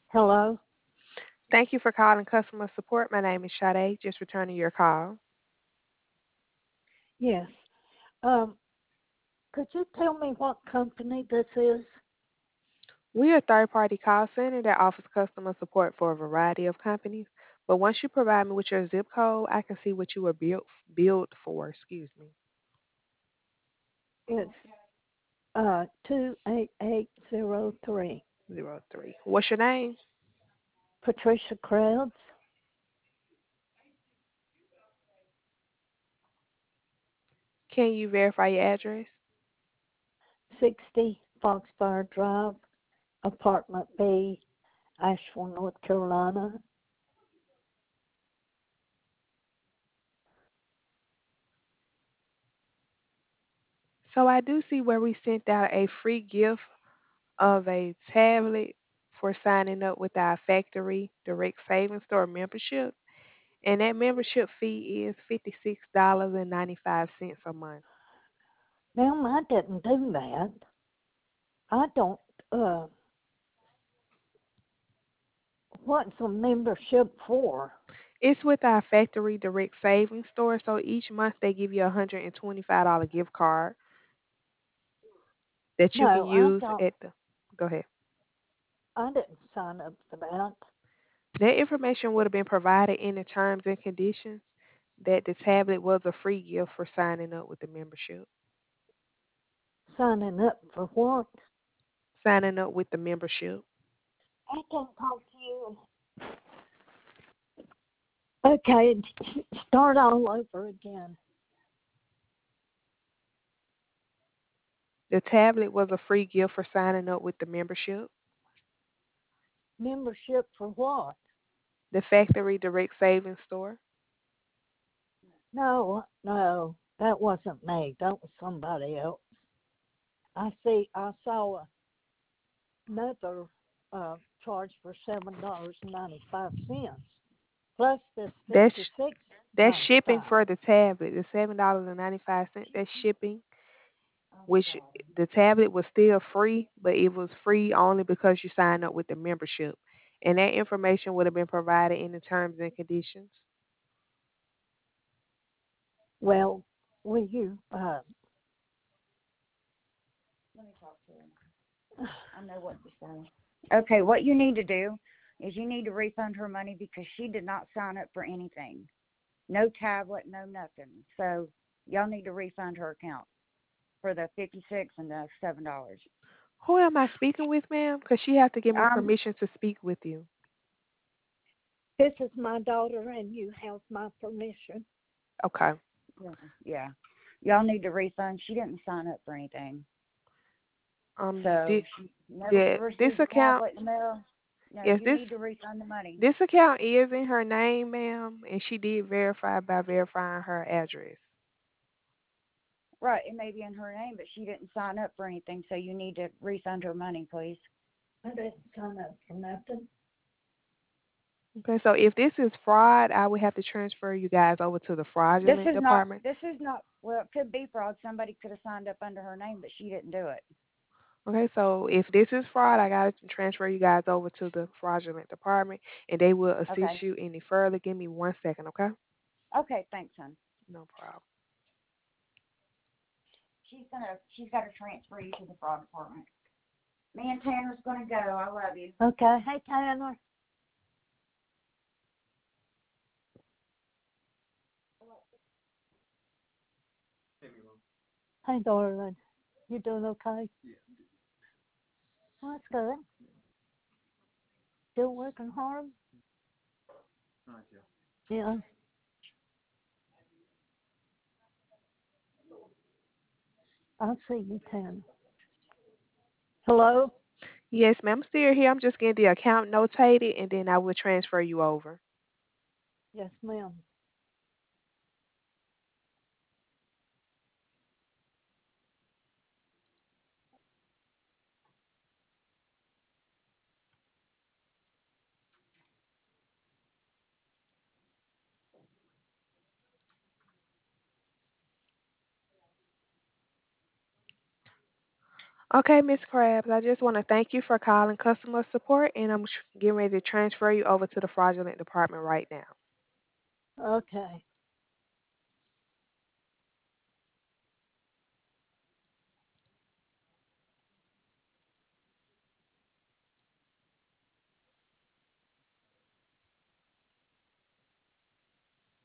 Hello? Thank you for calling customer support. My name is Sade. Just returning your call. Yes. Um, could you tell me what company this is? We are a third-party call center that offers customer support for a variety of companies. But once you provide me with your zip code, I can see what you were built for. Excuse me. It's 28803. 03. What's your name? Patricia Crowds, Can you verify your address? 60 Foxfire Drive, Apartment B, Asheville, North Carolina. So I do see where we sent out a free gift of a tablet for signing up with our factory direct savings store membership. And that membership fee is $56.95 a month. Ma'am, I didn't do that. I don't, uh, what's a membership for? It's with our factory direct savings store. So each month they give you a $125 gift card that you can No, I use don't, at the. Go ahead. I didn't sign up for that. That information would have been provided in the terms and conditions that the tablet was a free gift for signing up with the membership. Signing up for what? Signing up with the membership. I can talk to you. Okay, start all over again. The tablet was a free gift for signing up with the membership. Membership for what? The factory direct savings store. No, no, that wasn't me. That was somebody else. I see. I saw another charge for $7.95 plus this That's 56 that's shipping 95. for the tablet. The $7.95. That's shipping, which Okay. the tablet was still free, but it was free only because you signed up with the membership. And that information would have been provided in the terms and conditions. Well, will you? Let me talk to her. I know what to say. Okay, what you need to do is you need to refund her money because she did not sign up for anything. No tablet, no nothing. So y'all need to refund her account for the 56 and the $7. Who am I speaking with, ma'am? Because she has to give me Um, permission to speak with you. This is my daughter, and you have my permission. Okay. yeah, yeah. Y'all need to refund. She didn't sign up for anything. So Did, she never did this received a account? tablet in the mail. No, Yes, you this need to refund the money. this account is in her name, ma'am, and she did verify by verifying her address. Right, it may be in her name, but she didn't sign up for anything, so you need to refund her money, please. I didn't sign up for nothing. Okay, so if this is fraud, I would have to transfer you guys over to the fraudulent department. This is not, well, it could be fraud. Somebody could have signed up under her name, but she didn't do it. Okay, so if this is fraud, I gotta transfer you guys over to the fraudulent department, and they will assist Okay. you any further. Give me 1 second, okay? Okay, thanks, hon. No problem. She's got to transfer you to the fraud department. Me and Tanner's gonna go. I love you. Okay. Hey, Tanner. Hey, darling. You doing okay? Well, that's good. Still working hard? Yeah. I'll see you, Tanner. Hello? Yes, ma'am, I'm still here. I'm just getting the account notated, and then I will transfer you over. Yes, ma'am. Okay, Miss Krabs, I just want to thank you for calling customer support, and I'm getting ready to transfer you over to the fraudulent department right now. Okay.